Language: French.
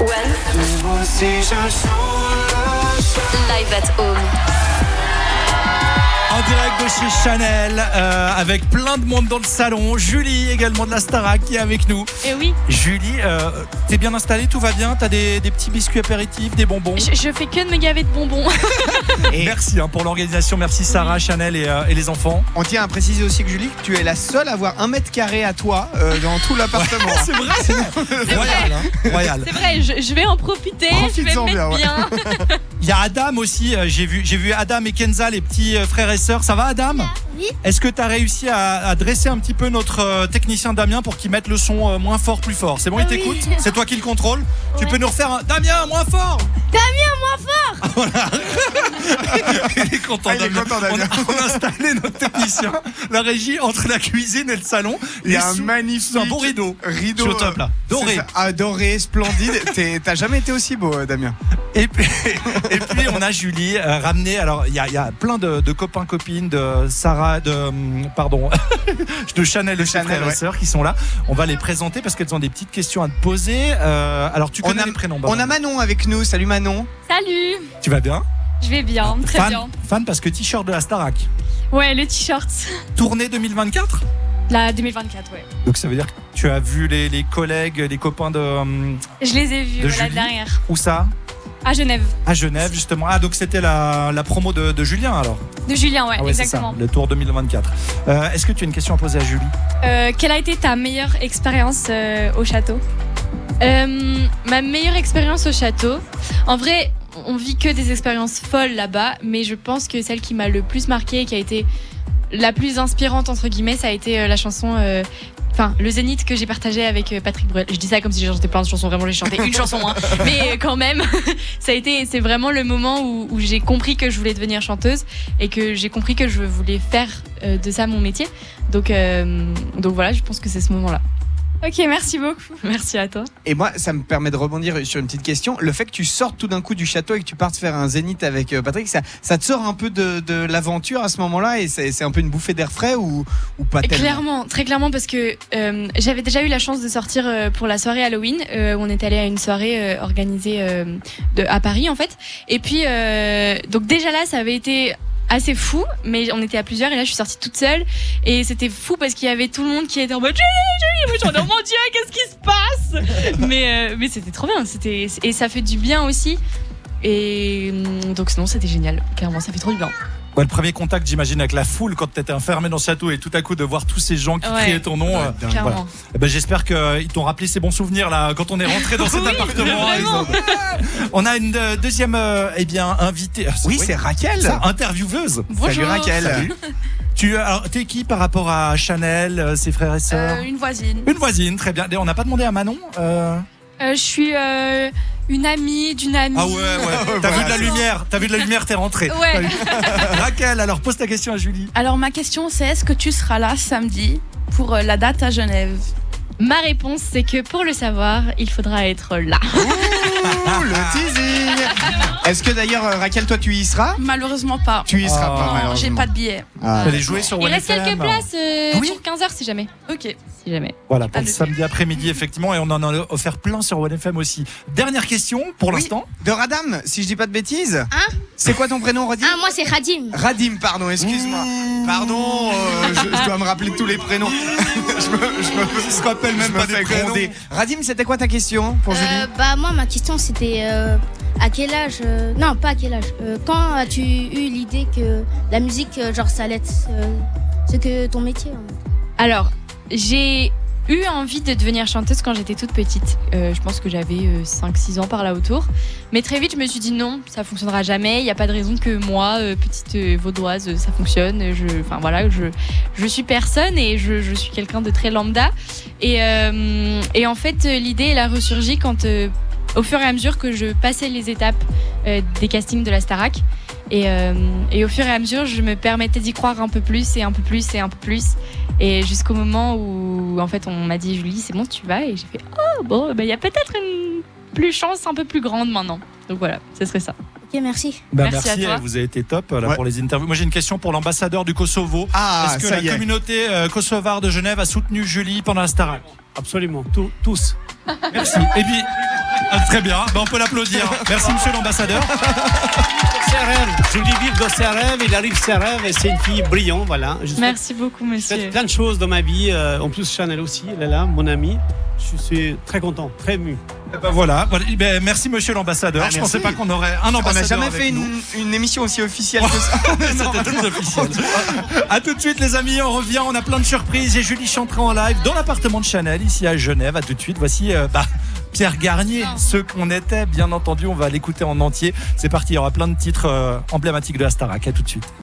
Live at Home. En direct de chez Chanel, avec plein de monde dans le salon. Julie également de la Starac qui est avec nous. Et oui. Julie, t'es bien installée, tout va bien? T'as des petits biscuits apéritifs, des bonbons? Je fais que de me gaver de bonbons. Et merci pour l'organisation, merci Sarah, Chanel et les enfants. On tient à préciser aussi que Julie, que tu es la seule à avoir 1 mètre carré à toi dans tout l'appartement. Ouais, c'est vrai, royal, hein, royal. C'est vrai, je vais en profiter, je vais me mettre bien. Il y a Adam aussi, j'ai vu Adam et Kenza, les petits frères et sœurs. Ça va Adam? Oui. Est-ce que tu as réussi à dresser un petit peu notre technicien Damien pour qu'il mette le son moins fort, plus fort? C'est bon, il t'écoute? Oui. C'est toi qui le contrôle? Tu peux nous refaire un Damien, moins fort? Voilà. Il est content, Damien. On a installé notre technicien, la régie entre la cuisine et le salon. Il y a un magnifique un beau rideau. Je suis au top là. Doré. Doré, splendide. T'as jamais été aussi beau, Damien. Et puis on a Julie ramenée. Alors il y a plein de copains, copines de Sarah, de Chanel, de Chanel, frères et sœurs qui sont là. On va les présenter parce qu'elles ont des petites questions à te poser. Alors tu connais les prénoms? On a Manon avec nous. Salut Manon. Salut. Tu vas bien? Je vais bien, très bien. Fan parce que t-shirt de la Starac. Ouais, le t-shirt. Tournée 2024? La 2024, ouais. Donc ça veut dire que tu as vu les collègues, les copains de. Je les ai vus de là Julie. derrière. Où ça? À Genève. À Genève, justement. Ah, donc c'était la promo de Julien alors? De Julien, ouais, exactement. C'est ça, le tour 2024. Est-ce que tu as une question à poser à Julie? Quelle a été ta meilleure expérience au château? Ma meilleure expérience au château, en vrai, on vit que des expériences folles là-bas, mais je pense que celle qui m'a le plus marquée et qui a été la plus inspirante entre guillemets, ça a été la chanson, le Zénith que j'ai partagé avec Patrick Bruel. Je dis ça comme si j'ai chanté plein de chansons, vraiment j'ai chanté une chanson, hein. Mais quand même, c'est vraiment le moment où j'ai compris que je voulais devenir chanteuse et que j'ai compris que je voulais faire de ça mon métier. Donc voilà, je pense que c'est ce moment-là. Ok, merci beaucoup. Merci à toi. Et moi, ça me permet de rebondir sur une petite question. Le fait que tu sortes tout d'un coup du château et que tu partes faire un zénith avec Patrick, ça te sort un peu de l'aventure à ce moment-là et c'est un peu une bouffée d'air frais ou pas tellement? Clairement, très clairement, parce que j'avais déjà eu la chance de sortir pour la soirée Halloween. Où on est allé à une soirée organisée à Paris en fait. Et puis, donc déjà là, ça avait été assez fou, mais on était à plusieurs et là je suis sortie toute seule et c'était fou parce qu'il y avait tout le monde qui était en mode Julie, moi j'en ai, oh mon Dieu, qu'est-ce qui se passe? Mais c'était trop bien, et ça fait du bien aussi et donc sinon c'était génial, clairement ça fait trop du bien. Ouais, le premier contact, j'imagine, avec la foule quand tu étais enfermé dans le château et tout à coup de voir tous ces gens qui criaient ton nom. Clairement. Voilà. J'espère qu'ils t'ont rappelé ces bons souvenirs là quand on est rentré dans cet appartement. On a une deuxième invitée. Oui, c'est Raquel, intervieweuse. Bonjour. Salut Raquel. Salut. T'es qui par rapport à Chanel, ses frères et sœurs? Une voisine. Une voisine, très bien. On n'a pas demandé à Manon. Je suis une amie d'une amie. Ah ouais. T'as vu de la lumière, t'es rentrée. Ouais. Raquel, alors pose ta question à Julie. Alors ma question c'est, est-ce que tu seras là samedi pour la date à Genève? Ma réponse c'est que pour le savoir, il faudra être là. Ouh, le teasing. Est-ce que d'ailleurs Raquel, toi tu y seras? Malheureusement pas. Tu y seras pas, Non, malheureusement. j'ai pas de billet. Allez jouer sur Il One reste FM. quelques places pour 15h si jamais. Ok. Si jamais. Voilà, pour le samedi après-midi, effectivement, et on en a offert plein sur One FM aussi. Dernière question pour l'instant. De Radam, si je dis pas de bêtises. Hein? C'est quoi ton prénom, Radim? Ah, moi c'est Radim. Radim, pardon, excuse-moi. Pardon, je dois me rappeler tous les prénoms. je me rappelle même pas des prénoms. Radim, c'était quoi ta question pour Julie? Moi ma question c'était à quel âge non pas à quel âge quand as-tu eu l'idée que la musique ça allait être ce que ton métier en fait? Alors, j'ai eu envie de devenir chanteuse quand j'étais toute petite. Je pense que j'avais 5-6 ans par là autour. Mais très vite, je me suis dit non, ça fonctionnera jamais. Il n'y a pas de raison que moi, petite vaudoise, ça fonctionne. Je suis personne et je suis quelqu'un de très lambda. Et en fait, l'idée, elle a ressurgi quand, au fur et à mesure que je passais les étapes des castings de la Starac. Et au fur et à mesure, je me permettais d'y croire un peu plus et un peu plus et un peu plus. Et jusqu'au moment où, en fait, on m'a dit Julie, c'est bon, tu vas. Et j'ai fait il y a peut-être une chance un peu plus grande maintenant. Donc voilà, ce serait ça. Ok, merci. Merci à toi. Vous avez été top là, pour les interviews. Moi j'ai une question pour l'ambassadeur du Kosovo. Est-ce que la communauté kosovare de Genève a soutenu Julie pendant la Starac? Absolument, tous. Merci. Et puis Très bien, on peut l'applaudir. Merci monsieur l'ambassadeur. Je lui dis dans ses rêves, il arrive ses rêves et c'est une fille brillante, voilà. Merci beaucoup monsieur. Je fais plein de choses dans ma vie, en plus Chanel aussi, elle est là, mon amie. Je suis très content, très ému. Voilà. Merci monsieur l'ambassadeur. Je pensais pas qu'on aurait un ambassadeur. On n'a jamais fait une émission aussi officielle que ça. C'était très officiel. A tout de suite les amis, on revient, on a plein de surprises. Et Julie chantera en live dans l'appartement de Chanel ici à Genève. A tout de suite, voici Pierre Garnier, ce qu'on était, bien entendu. On va l'écouter en entier. C'est parti, il y aura plein de titres emblématiques de la Starac. A tout de suite.